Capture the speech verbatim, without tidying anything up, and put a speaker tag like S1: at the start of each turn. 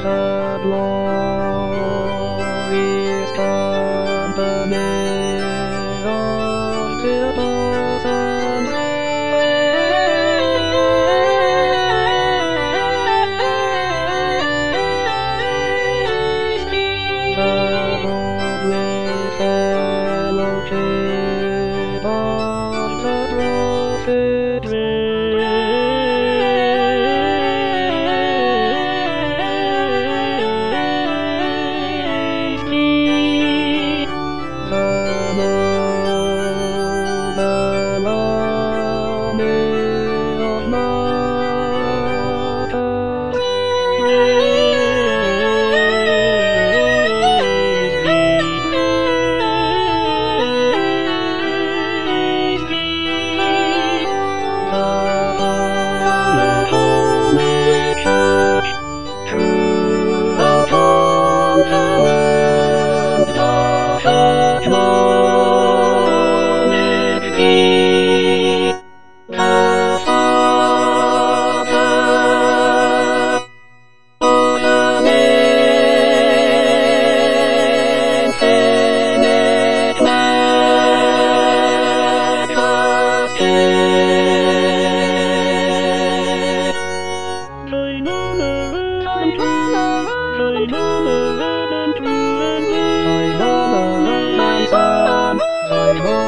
S1: the glorious company of the bosoms raised, the gold with fellowship of the prophet raised me, the noble army of martyrs raised me, raised me, the holy church throughout all the world doth acknowledge thee, the Father of an infinite majesty.